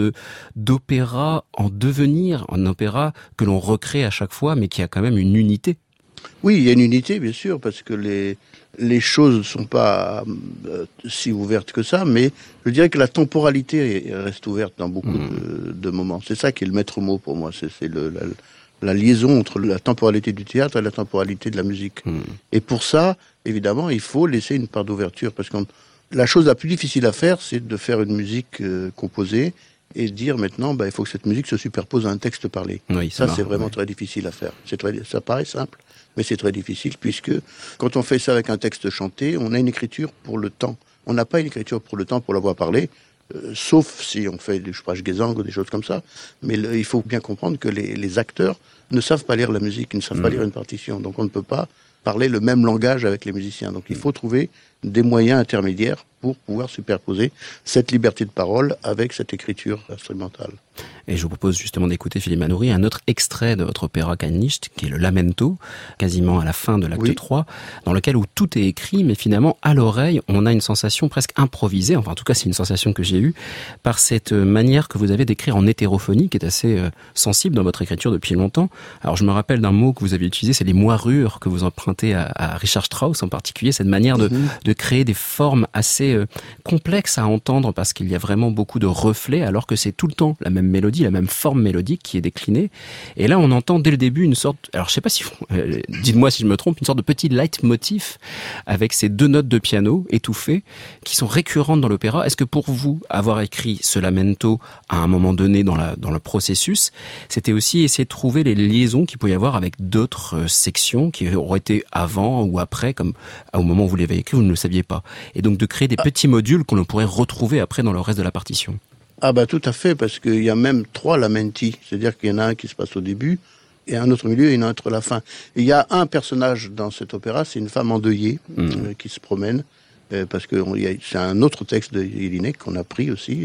d'opéra en devenir, un opéra que l'on recrée à chaque fois, mais qui a quand même une unité. Oui, il y a une unité, bien sûr, parce que les choses ne sont pas si ouvertes que ça, mais je dirais que la temporalité reste ouverte dans beaucoup de moments. C'est ça qui est le maître mot pour moi, c'est la liaison entre la temporalité du théâtre et la temporalité de la musique. Et pour ça, évidemment, il faut laisser une part d'ouverture, parce que la chose la plus difficile à faire, c'est de faire une musique composée et de dire maintenant, il faut que cette musique se superpose à un texte parlé. Oui, ça, c'est vraiment très difficile à faire. Ça paraît simple, mais c'est très difficile, puisque quand on fait ça avec un texte chanté, on a une écriture pour le temps. On n'a pas une écriture pour le temps pour la voix parlée. sauf si on fait du Sprachgesang ou des choses comme ça. Mais il faut bien comprendre que les acteurs ne savent pas lire la musique, ils ne savent pas lire une partition. Donc on ne peut pas parler le même langage avec les musiciens. Donc il faut trouver des moyens intermédiaires pour pouvoir superposer cette liberté de parole avec cette écriture instrumentale. Et je vous propose justement d'écouter, Philippe Manoury, un autre extrait de votre opéra Kein-Licht, qui est le Lamento, quasiment à la fin de l'acte 3, dans lequel où tout est écrit, mais finalement, à l'oreille, on a une sensation presque improvisée, enfin en tout cas c'est une sensation que j'ai eue, par cette manière que vous avez d'écrire en hétérophonie, qui est assez sensible dans votre écriture depuis longtemps. Alors je me rappelle d'un mot que vous avez utilisé, c'est les moirures que vous empruntez à Richard Strauss en particulier, cette manière de créer des formes assez complexes à entendre, parce qu'il y a vraiment beaucoup de reflets, alors que c'est tout le temps la même mélodie, la même forme mélodique qui est déclinée. Et là, on entend dès le début une sorte, alors je sais pas si, dites-moi si je me trompe, une sorte de petit leitmotiv avec ces 2 notes de piano étouffées qui sont récurrentes dans l'opéra. Est-ce que pour vous, avoir écrit ce lamento à un moment donné dans le processus, c'était aussi essayer de trouver les liaisons qu'il peut y avoir avec d'autres sections qui auraient été avant ou après, comme au moment où vous l'avez écrit, vous ne le saviez pas. Et donc de créer des petits modules qu'on pourrait retrouver après dans le reste de la partition. Ah bah tout à fait, parce qu'il y a même 3 lamenti, c'est-à-dire qu'il y en a un qui se passe au début, et un autre au milieu, et un autre à la fin. Et il y a un personnage dans cet opéra, c'est une femme endeuillée qui se promène, parce que c'est un autre texte de Jelinek qu'on a pris aussi,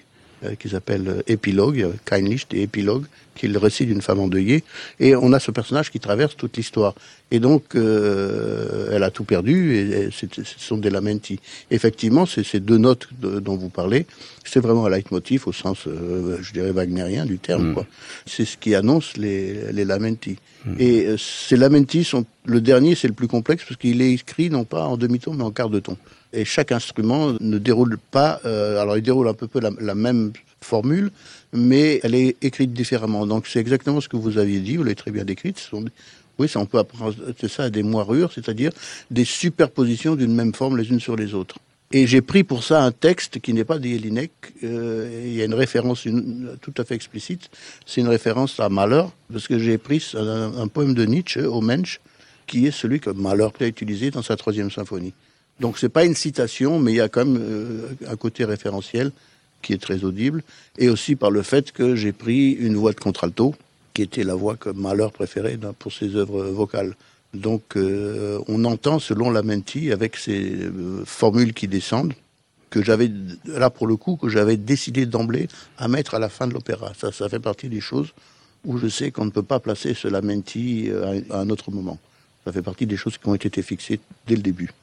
qui s'appelle Épilogue, Kein-Licht et Épilogue, qui est le récit d'une femme endeuillée, et on a ce personnage qui traverse toute l'histoire. Et donc, elle a tout perdu, et ce sont des lamenti. Effectivement, ces 2 notes dont vous parlez, c'est vraiment un leitmotiv au sens, je dirais, wagnérien du terme, quoi. C'est ce qui annonce les lamenti. Et ces lamenti sont, le dernier, c'est le plus complexe, parce qu'il est écrit non pas en demi-ton, mais en quart de ton. Et chaque instrument ne déroule pas, alors il déroule un peu la même formule, mais elle est écrite différemment. Donc c'est exactement ce que vous aviez dit, vous l'avez très bien décrite. Oui, ça, on peut apprendre ça à des moirures, c'est-à-dire des superpositions d'une même forme les unes sur les autres. Et j'ai pris pour ça un texte qui n'est pas de Jelinek. Il y a une référence tout à fait explicite. C'est une référence à Mahler, parce que j'ai pris un poème de Nietzsche, Au Mensch, qui est celui que Mahler a utilisé dans sa 3e symphonie. Donc c'est pas une citation, mais il y a quand même un côté référentiel qui est très audible, et aussi par le fait que j'ai pris une voix de contralto, qui était la voix que Mahler préférait pour ses œuvres vocales. Donc on entend selon Lamenti avec ces formules qui descendent, que j'avais, là pour le coup, que j'avais décidé d'emblée à mettre à la fin de l'opéra. Ça fait partie des choses où je sais qu'on ne peut pas placer ce Lamenti à un autre moment. Ça fait partie des choses qui ont été fixées dès le début.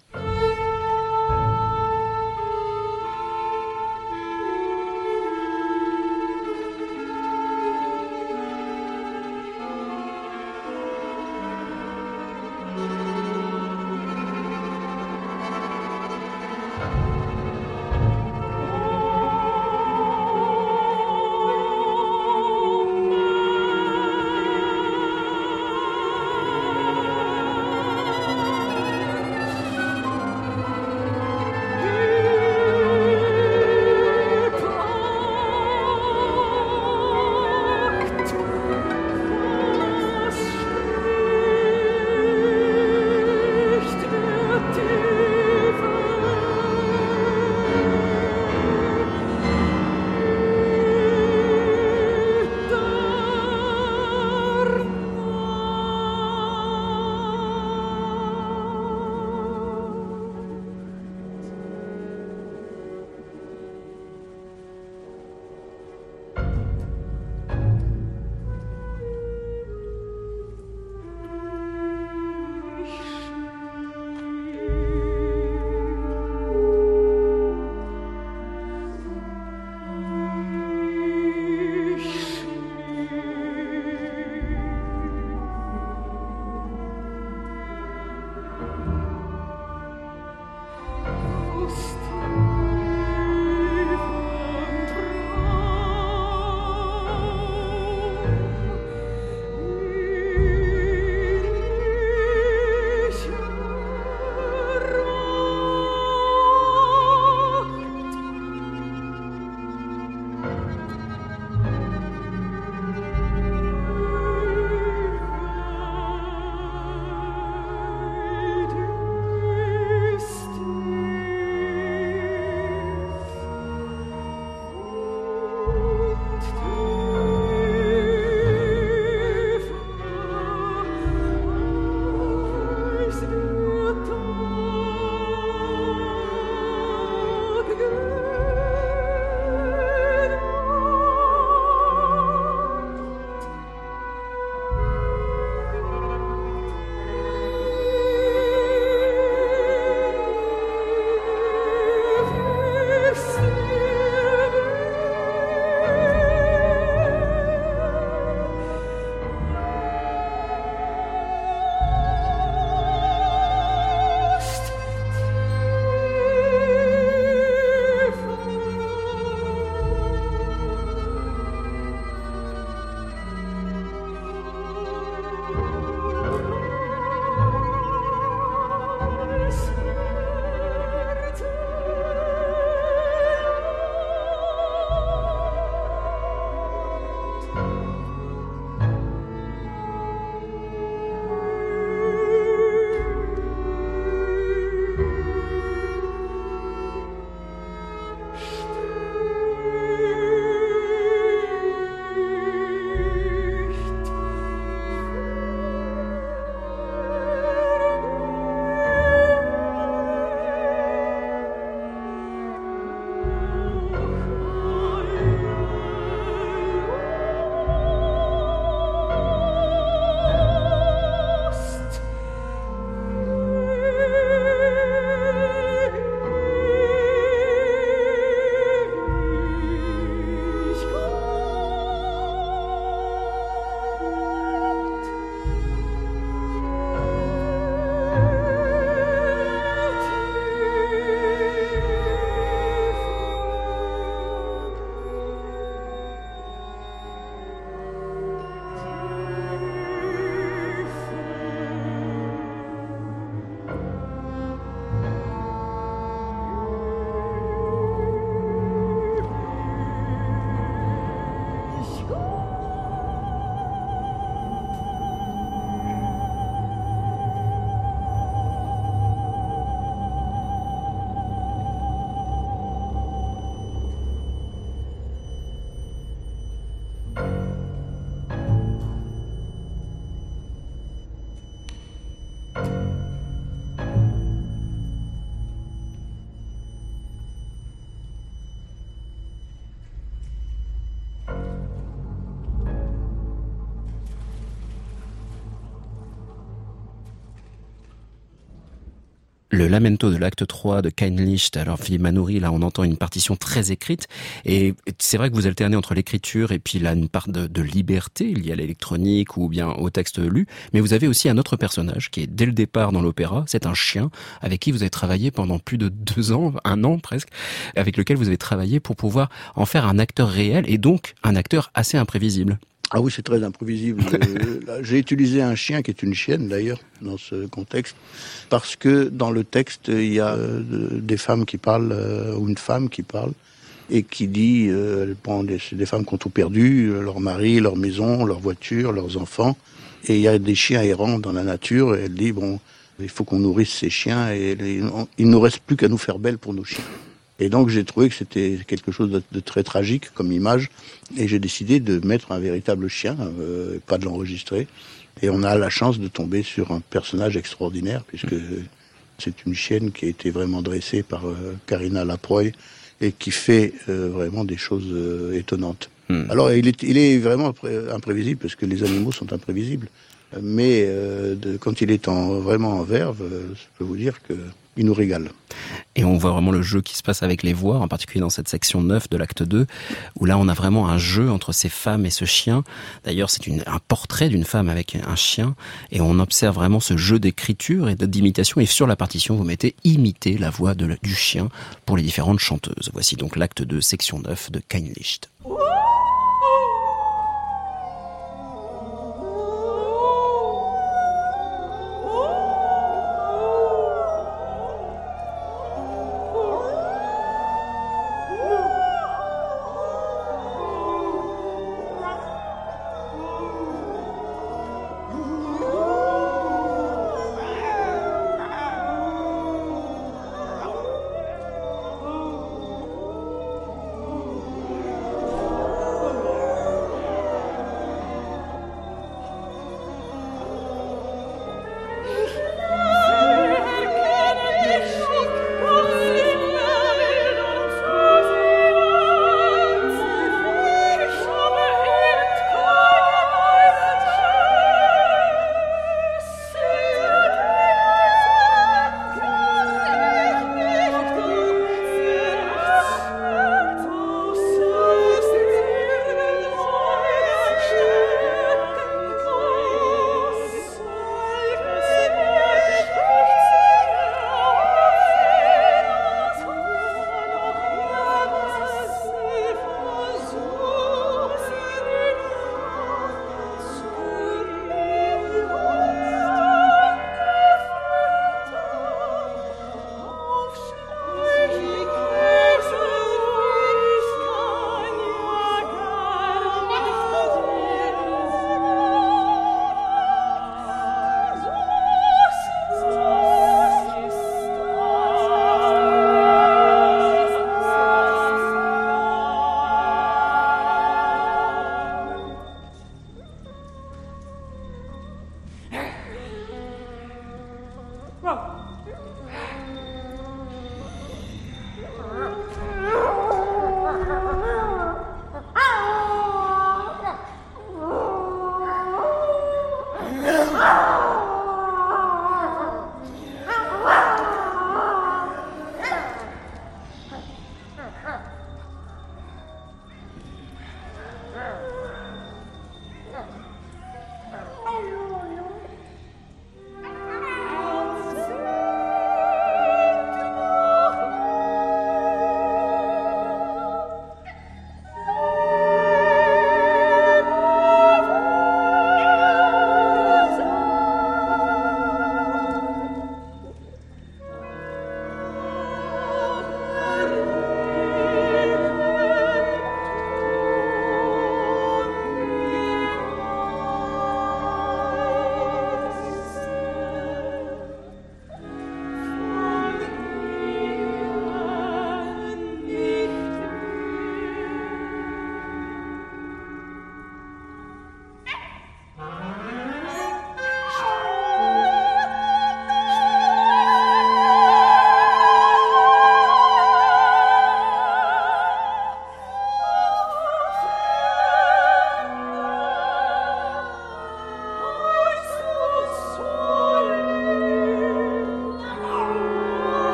Le lamento de l'acte 3 de Kein Licht. Alors Philippe Manoury, là on entend une partition très écrite et c'est vrai que vous alternez entre l'écriture et puis là une part de liberté liée à l'électronique ou bien au texte lu, mais vous avez aussi un autre personnage qui est dès le départ dans l'opéra, c'est un chien avec qui vous avez travaillé pendant plus de 2 ans, 1 an presque, avec lequel vous avez travaillé pour pouvoir en faire un acteur réel et donc un acteur assez imprévisible. Ah oui, c'est très imprévisible. Là, j'ai utilisé un chien qui est une chienne d'ailleurs dans ce contexte, parce que dans le texte il y a des femmes qui parlent ou une femme qui parle et qui dit c'est des femmes qui ont tout perdu, leur mari, leur maison, leur voiture, leurs enfants, et il y a des chiens errants dans la nature et elle dit il faut qu'on nourrisse ces chiens et il ne reste plus qu'à nous faire belle pour nos chiens. Et donc j'ai trouvé que c'était quelque chose de très tragique comme image, et j'ai décidé de mettre un véritable chien, pas de l'enregistrer. Et on a la chance de tomber sur un personnage extraordinaire, puisque c'est une chienne qui a été vraiment dressée par Karina Laproy, et qui fait vraiment des choses étonnantes. Alors il est vraiment imprévisible, parce que les animaux sont imprévisibles. Mais quand il est vraiment en verve, je peux vous dire que il nous régale. Et on voit vraiment le jeu qui se passe avec les voix, en particulier dans cette section 9 de l'acte 2, où là on a vraiment un jeu entre ces femmes et ce chien. D'ailleurs c'est un portrait d'une femme avec un chien, et on observe vraiment ce jeu d'écriture et d'imitation, et sur la partition vous mettez imiter la voix du chien pour les différentes chanteuses. Voici donc l'acte 2, section 9 de Kein Licht.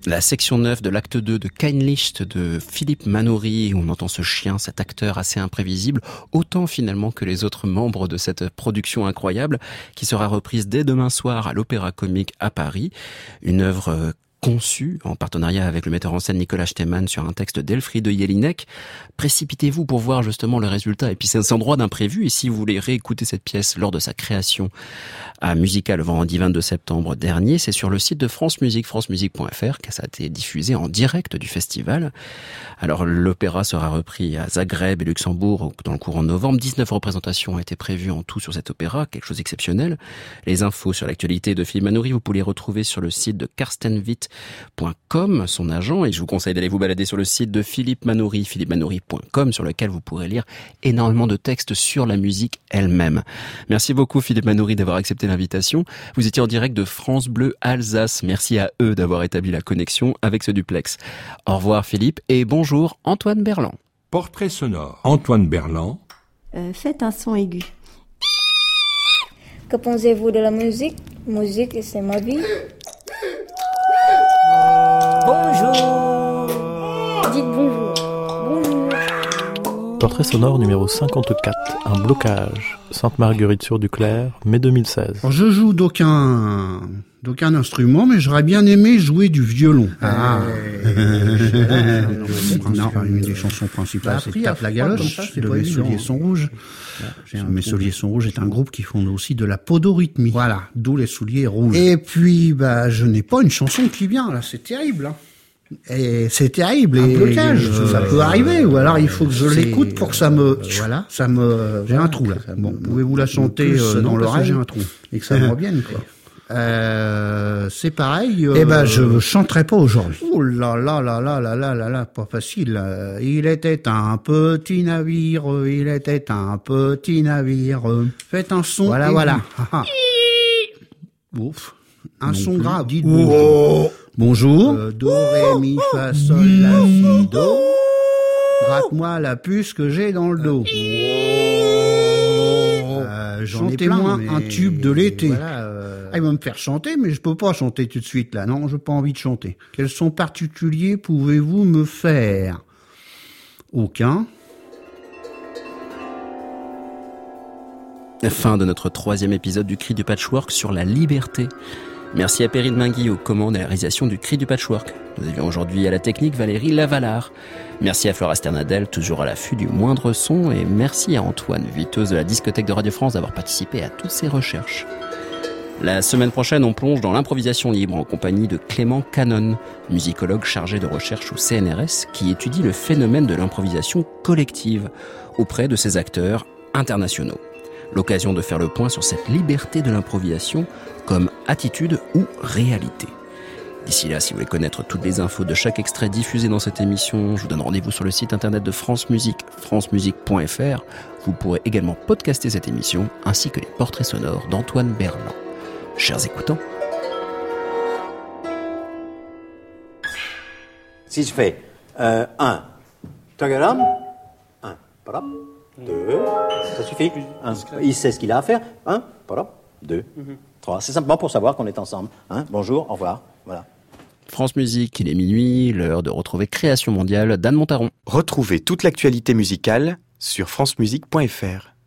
La section 9 de l'acte 2 de Kein Licht de Philippe Manoury, où on entend ce chien, cet acteur assez imprévisible, autant finalement que les autres membres de cette production incroyable, qui sera reprise dès demain soir à l'Opéra Comique à Paris. Une œuvre conçu en partenariat avec le metteur en scène Nicolas Stemmann sur un texte d'Elfriede Jelinek. Précipitez-vous pour voir justement le résultat. Et puis c'est un droit d'imprévu. Et si vous voulez réécouter cette pièce lors de sa création à Musica le vendredi 22 septembre dernier, c'est sur le site de France Musique, francemusique.fr, que ça a été diffusé en direct du festival. Alors l'opéra sera repris à Zagreb et Luxembourg dans le courant novembre. 19 représentations ont été prévues en tout sur cet opéra, quelque chose d'exceptionnel. Les infos sur l'actualité de Philippe Manoury, vous pouvez les retrouver sur le site de karstenwitt.com, son agent, et je vous conseille d'aller vous balader sur le site de Philippe Manoury, philippemanoury.com, sur lequel vous pourrez lire énormément de textes sur la musique elle-même. Merci beaucoup Philippe Manoury d'avoir accepté l'invitation. Vous étiez en direct de France Bleu Alsace. Merci à eux d'avoir établi la connexion avec ce duplex. Au revoir Philippe et bonjour Antoine Berland. Portrait sonore. Antoine Berland. Faites un son aigu. Que pensez-vous de la musique? Musique, c'est ma vie. Bonjour. Dites bonjour. Bonjour. Portrait sonore numéro 54, un blocage. Sainte-Marguerite-sur-Duclair, mai 2016. Alors, je joue d'aucun instrument, mais j'aurais bien aimé jouer du violon. Non, une des chansons principales, c'est Tape la galoche, de Mes Souliers sont rouges. Mes Souliers sont rouges est un groupe qui font aussi de la podorythmie. Voilà, d'où les souliers rouges. Et puis, je n'ai pas une chanson qui vient, là, c'est terrible, hein. Et c'est terrible. Un blocage, ça peut arriver, ou alors il faut que je l'écoute pour que ça me, j'ai un trou, là. Bon, pouvez-vous la chanter dans l'oreille? J'ai un trou. Et que ça me revienne, quoi. C'est pareil. Je chanterai pas aujourd'hui. Oh là là là là là là là là, pas facile. Il était un petit navire. Faites un son. Voilà. Ouf. Un son grave. Dites bonjour. Bonjour. Do, ré, mi, fa, sol, la, si, do. Gratte-moi la puce que j'ai dans le dos. Chantez-moi un tube de l'été. Voilà, il va me faire chanter, mais je peux pas chanter tout de suite, là. Non, j'ai pas envie de chanter. Quels sons particuliers pouvez-vous me faire? Aucun. Fin de notre 3e épisode du Cri du Patchwork sur la liberté. Merci à Perrine Mingui aux commandes et à la réalisation du Cri du Patchwork. Nous avions aujourd'hui à la technique Valérie Lavalard. Merci à Flora Sternadel, toujours à l'affût du moindre son. Et merci à Antoine, viteuse de la discothèque de Radio France, d'avoir participé à toutes ces recherches. La semaine prochaine, on plonge dans l'improvisation libre en compagnie de Clément Canon, musicologue chargé de recherche au CNRS, qui étudie le phénomène de l'improvisation collective auprès de ses acteurs internationaux. L'occasion de faire le point sur cette liberté de l'improvisation comme attitude ou réalité. D'ici là, si vous voulez connaître toutes les infos de chaque extrait diffusé dans cette émission, je vous donne rendez-vous sur le site internet de France Musique, francemusique.fr. Vous pourrez également podcaster cette émission, ainsi que les portraits sonores d'Antoine Berland. Chers écoutants. Si je fais 1, tagaram, 1, parap, 2, ça suffit. Il sait ce qu'il a à faire. 1, parap, 2, 3. C'est simplement pour savoir qu'on est ensemble. Bonjour, au revoir. Voilà. France Musique, il est minuit, l'heure de retrouver Création Mondiale d'Anne Montaron. Retrouvez toute l'actualité musicale sur francemusique.fr.